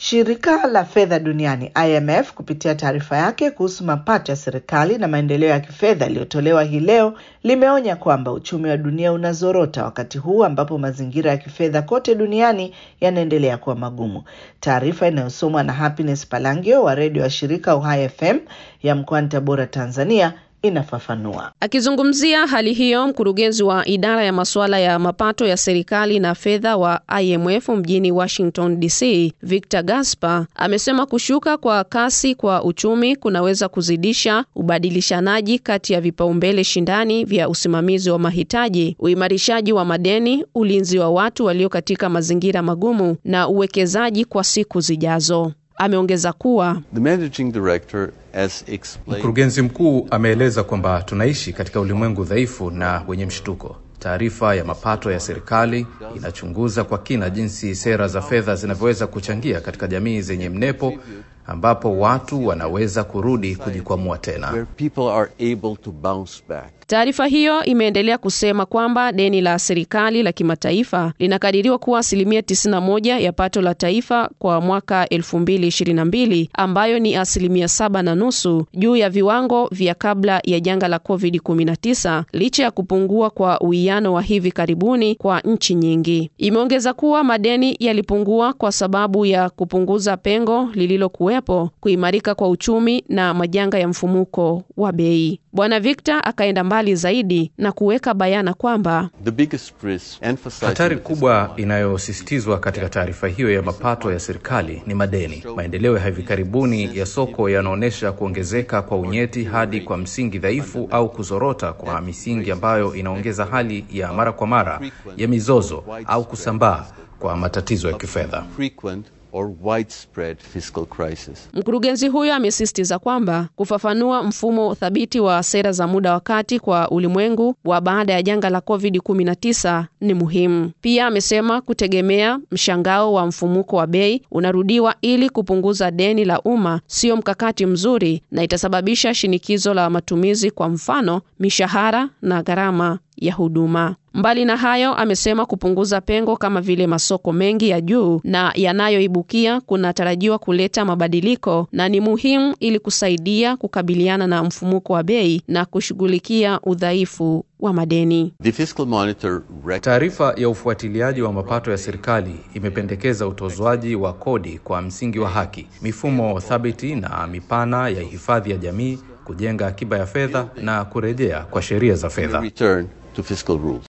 Shirika la Fedha Duniani IMF kupitia taarifa yake kuhusu mapato ya serikali na maendeleo ya kifedha iliyotolewa hii leo limeonya kwamba uchumi wa dunia unazorota wakati huu ambapo mazingira ya kifedha kote duniani yanaendelea kuwa magumu. Taarifa inayosomwa na Happiness Palangio wa redio ya shirika Uhai FM ya mkoani Tabora, Tanzania inafafanua. Akizungumzia hali hiyo, mkurugenzi wa idara ya masuala ya mapato ya serikali na fedha wa IMF mjini Washington DC, Victor Gaspar, amesema kushuka kwa kasi kwa uchumi kunaweza kuzidisha ubadilishanaji kati ya vipaumbele shindani vya usimamizi wa mahitaji, uimarishaji wa madeni, ulinzi wa watu walio katika mazingira magumu na uwekezaji kwa siku zijazo. Ameongeza kuwa mkurugenzi mkuu ameeleza kwamba tunaishi katika ulimwengu dhaifu na wenye mshtuko. Taarifa ya mapato ya serikali inachunguza kwa kina jinsi sera za fedha zinavyoweza kuchangia katika jamii zenye mnepo ambapo watu wanaweza kurudi kujikwamua tena. Taarifa hiyo imeendelea kusema kwamba deni la serikali la kimataifa linakadiriwa kuwa 91% ya pato la taifa kwa mwaka 2022, ambayo ni 7.5% juu ya viwango vya kabla ya janga la COVID-19, licha ya kupungua kwa uwiano wa hivi karibuni kwa nchi nyingi. Imeongeza kuwa madeni yalipungua kwa sababu ya kupunguza pengo lililokuwepo, kuimarika kwa uchumi na majanga ya mfumuko wa bei. Bwana Victor akaenda mbali zaidi na kuweka bayana kwamba hatari kubwa inayosisitizwa katika taarifa hiyo ya mapato ya serikali ni madeni. Maendeleo ya hivi karibuni ya soko yanaonesha kuongezeka kwa unyeti hadi kwa msingi dhaifu au kuzorota kwa misingi ambayo inaongeza hali ya mara kwa mara ya mizozo au kusambaa kwa matatizo ya kifedha. Mkurugenzi huyo amesisitiza kwamba kufafanua mfumo thabiti wa sera za muda wa kati kwa ulimwengu wa baada ya janga la COVID-19 ni muhimu. Pia amesema kutegemea mshangao wa mfumuko wa bei unarudiwa ili kupunguza deni la umma sio mkakati mzuri na itasababisha shinikizo la matumizi, kwa mfano mishahara na gharama ya huduma. Mbali na hayo, amesema kupunguza pengo kama vile masoko mengi ya juu na yanayoibukia kunatarajiwa kuleta mabadiliko na ni muhimu ili kusaidia kukabiliana na mfumuko wa bei na kushughulikia udhaifu wa madeni. Taarifa ya ufuatiliaji wa mapato ya serikali imependekeza utozwaji wa kodi kwa msingi wa haki, mifumo thabiti na mipana ya hifadhi ya jamii, kujenga akiba ya fedha na kurejea kwa sheria za fedha.